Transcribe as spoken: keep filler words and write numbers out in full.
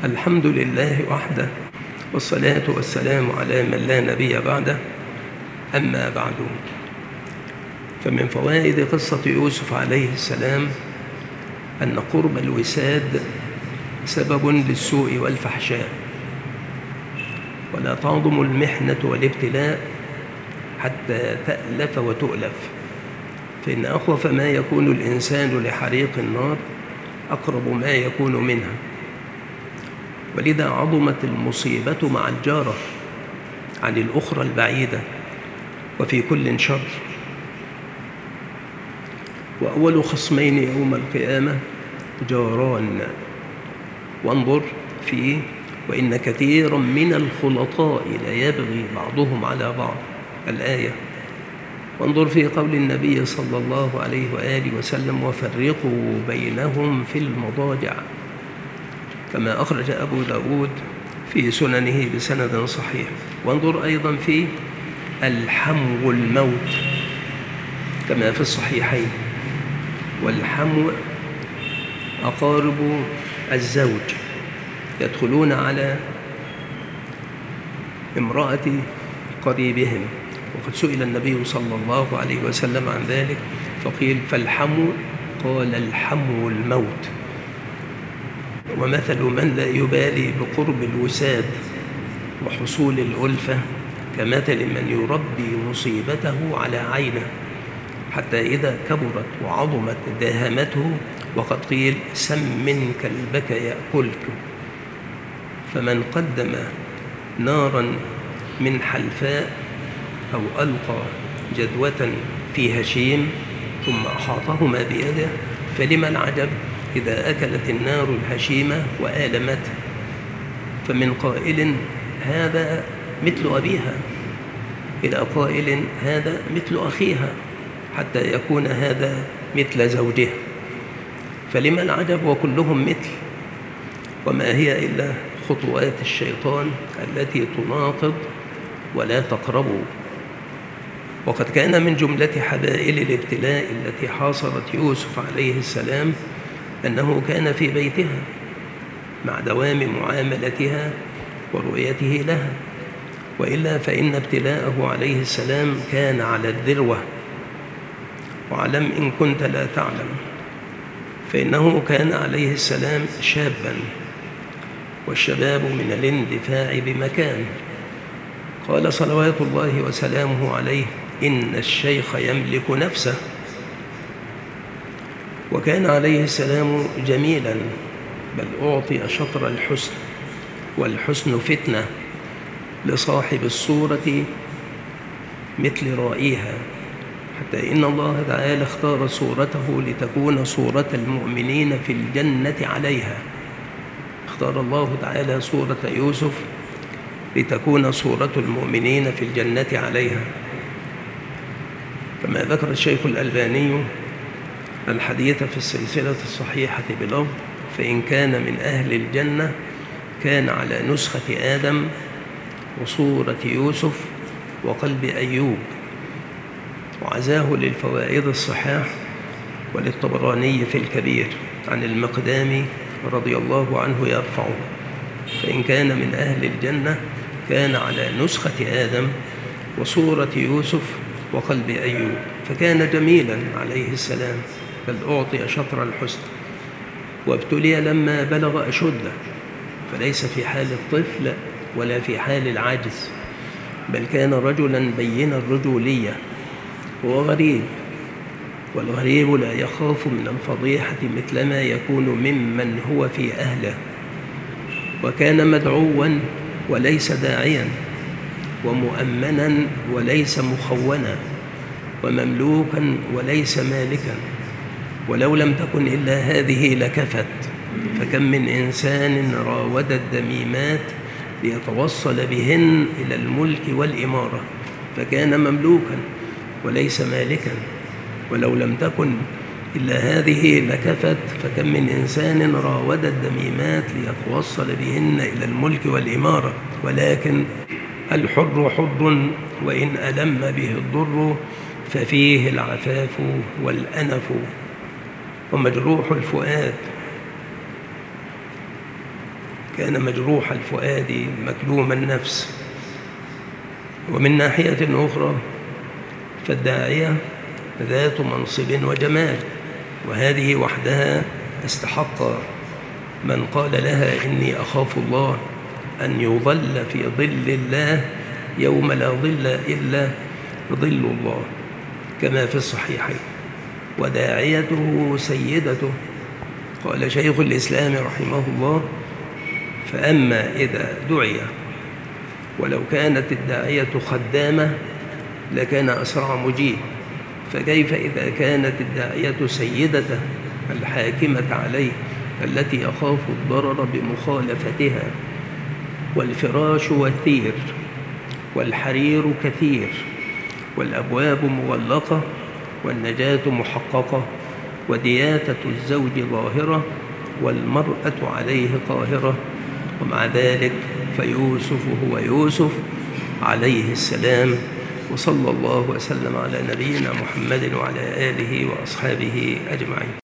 الحمد لله وحده، والصلاة والسلام على من لا نبي بعده. أما بعد، فمن فوائد قصة يوسف عليه السلام أن قرب الوساد سبب للسوء والفحشاء، ولا تعظم المحنة والابتلاء حتى تألف وتؤلف، فإن أخوف ما يكون الإنسان لحريق النار أقرب ما يكون منها، ولذا عظمت المصيبة مع الجارة عن الأخرى البعيدة، وفي كل شر. وأول خصمين يوم القيامة جاران، وانظر فيه: وإن كثيرا من الخلطاء ليبغي بعضهم على بعض، الآية. وانظر في قول النبي صلى الله عليه وآله وسلم: وفرقوا بينهم في المضاجع، كما أخرج أبو داود في سننه بسند صحيح. وانظر أيضا في الحمو الموت كما في الصحيحين. والحمو أقارب الزوج يدخلون على امرأة قريبهم، وقد سئل النبي صلى الله عليه وسلم عن ذلك فقيل: فالحمو؟ قال: الحمو الموت. ومثل من لا يبالي بقرب الوساد وحصول الألفة كمثل من يربي مصيبته على عينه، حتى إذا كبرت وعظمت داهمته، وقد قيل: سمن كلبك يأكلك. فمن قدم نارا من حلفاء أو ألقى جدوة في هشيم ثم أحاطهما بيده، فلما العجب إذا أكلت النار الهشيمة وآلمته. فمن قائل: هذا مثل أبيها، إلى قائل: هذا مثل أخيها، حتى يكون هذا مثل زوجها. فلما العجب وكلهم مثل؟ وما هي إلا خطوات الشيطان التي تناقض ولا تقربوا. وقد كان من جملة حبائل الابتلاء التي حاصرت يوسف عليه السلام أنه كان في بيتها مع دوام معاملتها ورؤيته لها، وإلا فإن ابتلاءه عليه السلام كان على الذروة. واعلم إن كنت لا تعلم، فإنه كان عليه السلام شابا، والشباب من الاندفاع بمكان. قال صلوات الله وسلامه عليه: إن الشيخ يملك نفسه. وكان عليه السلام جميلا، بل أعطي شطر الحسن، والحسن فتنة لصاحب الصورة مثل رائيها، حتى إن الله تعالى اختار صورته لتكون صورة المؤمنين في الجنة عليها. اختار الله تعالى صورة يوسف لتكون صورة المؤمنين في الجنة عليها، كما ذكر الشيخ الألباني الحديث في السلسلة الصحيحة بلفظ: فإن كان من أهل الجنة كان على نسخة آدم وصورة يوسف وقلب أيوب. وعزاه للفوائد الصحاح وللطبراني في الكبير عن المقدام رضي الله عنه يرفعه: فإن كان من أهل الجنة كان على نسخة آدم وصورة يوسف وقلب أيوب. فكان جميلا عليه السلام، بل أعطي شطر الحسن. وابتلي لما بلغ أشده، فليس في حال الطفل ولا في حال العجز، بل كان رجلا بين الرجولية. هو غريب، والغريب لا يخاف من الفضيحة مثلما يكون ممن هو في أهله. وكان مدعوا وليس داعيا، ومؤمنا وليس مخونا، ومملوكا وليس مالكا. ولو لم تكن إلا هذه لكفت، فكم من إنسان راود الدميمات ليتوصل بهن إلى الملك والإمارة، فكان مملوكا وليس مالكا. ولو لم تكن إلا هذه لكفت، فكم من إنسان راود الدميمات ليتوصل بهن إلى الملك والإمارة. ولكن الحر حر، وإن ألم به الضر ففيه العفاف والأنف. ومجروح الفؤاد كان مجروح الفؤاد مكلوم النفس. ومن ناحية أخرى فالداعية ذات منصب وجمال، وهذه وحدها استحق من قال لها إني أخاف الله أن يظل في ظل الله يوم لا ظل إلا ظل الله، كما في الصحيحين. وداعيته سيدته. قال شيخ الإسلام رحمه الله: فأما إذا دعي ولو كانت الداعية خدامة لكان أسرع مجيب، فكيف إذا كانت الداعية سيدته الحاكمة عليه التي يخاف الضرر بمخالفتها؟ والفراش وثير والحرير كثير والأبواب مغلقة والنجاة محققة ودياتة الزوج ظاهرة والمرأة عليه قاهرة. ومع ذلك فيوسف هو يوسف عليه السلام. وصلى الله وسلم على نبينا محمد وعلى آله وأصحابه أجمعين.